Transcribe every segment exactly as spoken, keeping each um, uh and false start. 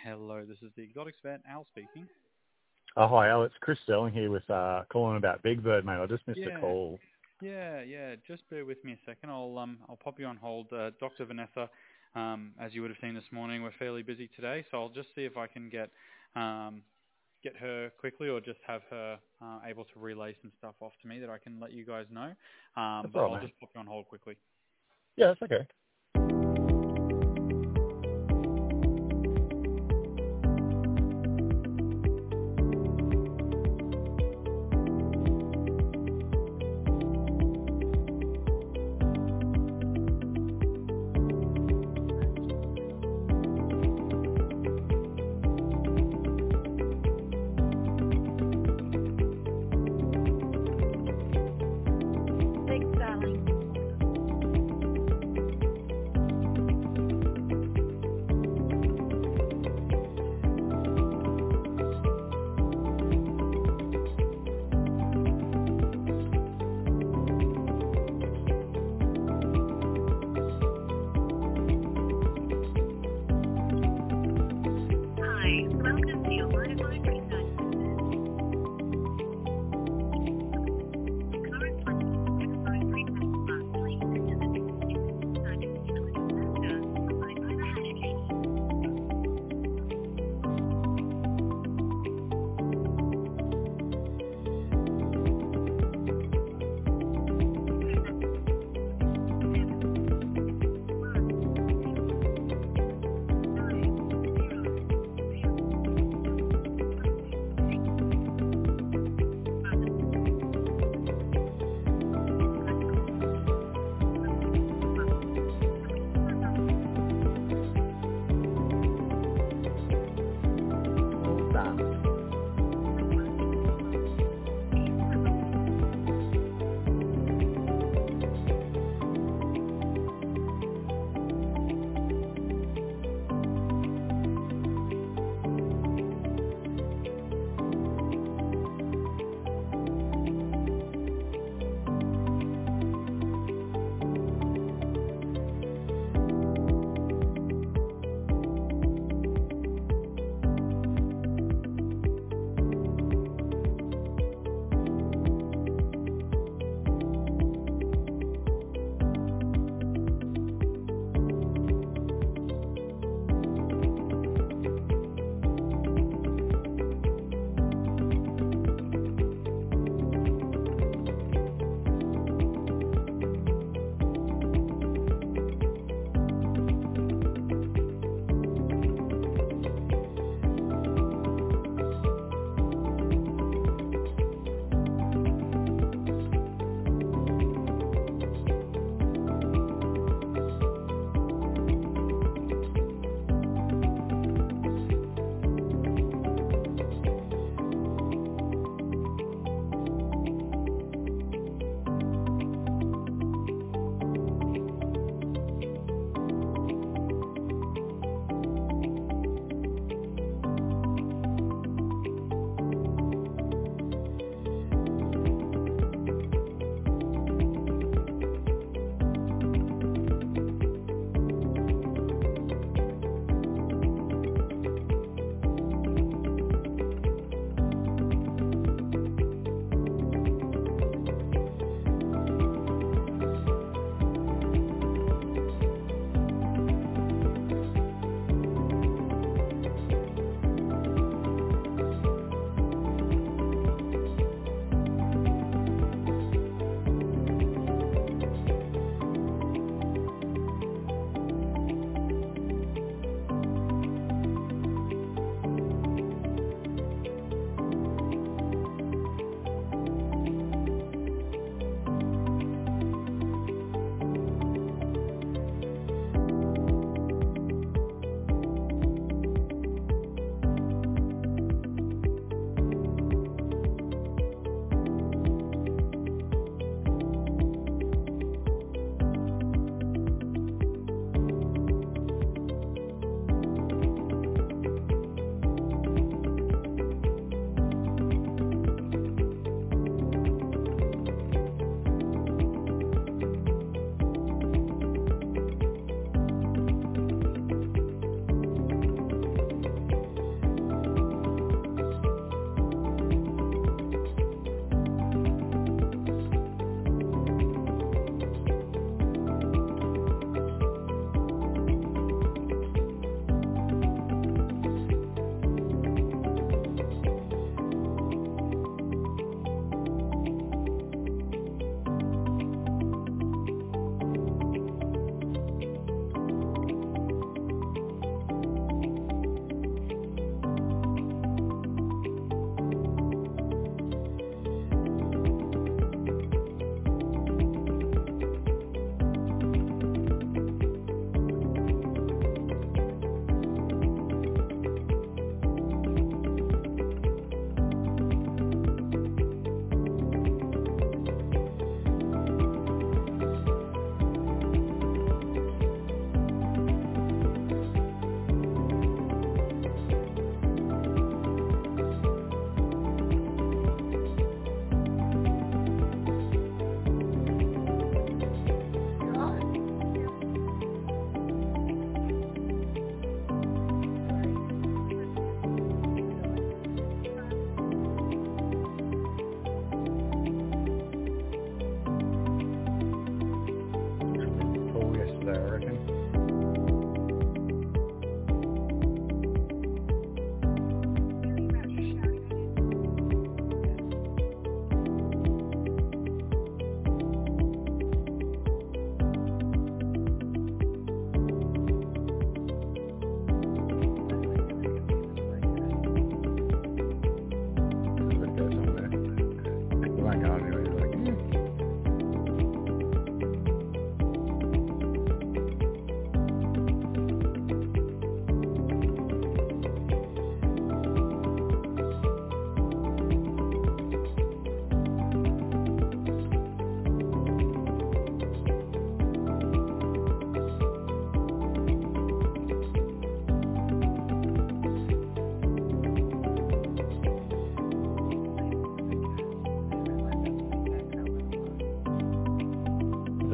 Hello, this is the Exotics Vet, Al speaking. Oh, hi, Al. It's Chris Sterling here with uh, calling about Big Bird, mate. I just missed a Yeah, call. yeah, yeah. Just bear with me a second. I'll um I'll pop you on hold, uh, Doctor Vanessa. Um, as you would have seen this morning, we're fairly busy today, so I'll just see if I can get um get her quickly, or just have her uh, able to relay some stuff off to me that I can let you guys know. Um, That's but all I'll right, mate. just pop you on hold quickly. Yeah, that's okay. Thanks, darling.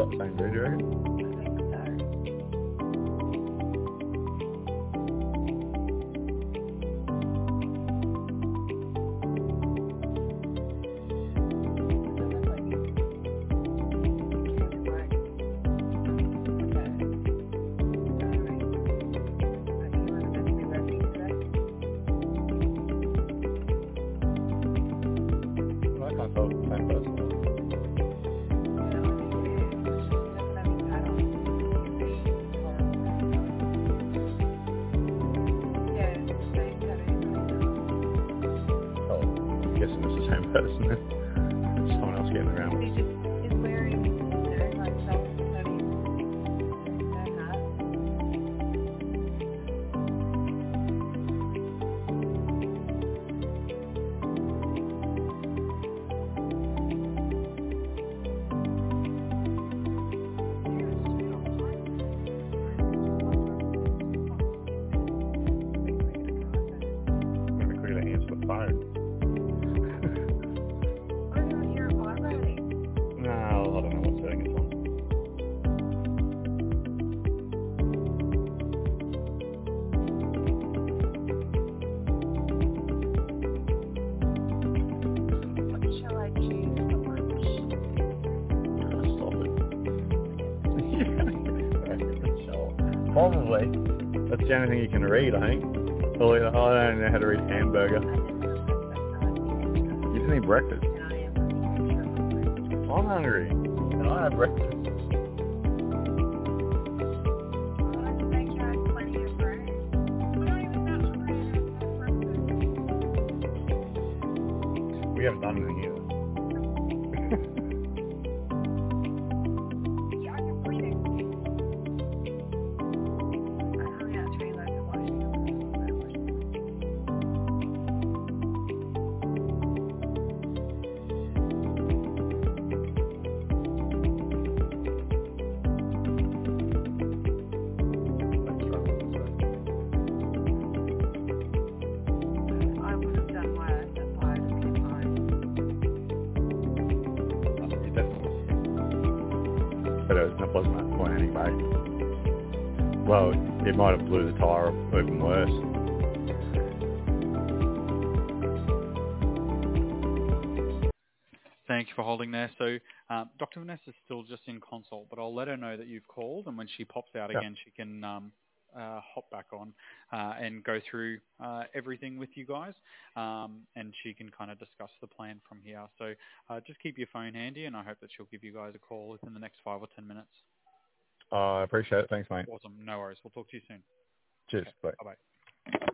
got the same breed, do you reckon? I think so. Well, I can't tell if it's the same person. Oh, I'm guessing it's the same person then. It's someone else getting around with it. I'm going to quickly answer the phone. No, I don't know what setting it's on. What shall I choose for lunch? Stop it. Probably. That's the only thing you can read, I think. Oh, yeah, I don't know how to read hamburger. You didn't eat breakfast. I'm hungry. And I had breakfast. We haven't done anything either. I would have done worse if I had kept home. You definitely. But it was, that wasn't that point anyway. Well, it might have blew the tyre up even worse. Thank you for holding there. So um, Doctor Vanessa is still just in consult, but I'll let her know that you've called, and when she pops out Yeah. again, she can um, uh, hop back on uh, and go through uh, everything with you guys, um, and she can kind of discuss the plan from here. So uh, just keep your phone handy, and I hope that she'll give you guys a call within the next five or ten minutes. Oh, I appreciate it. Thanks, mate. Awesome. No worries. We'll talk to you soon. Cheers. Bye. Bye-bye.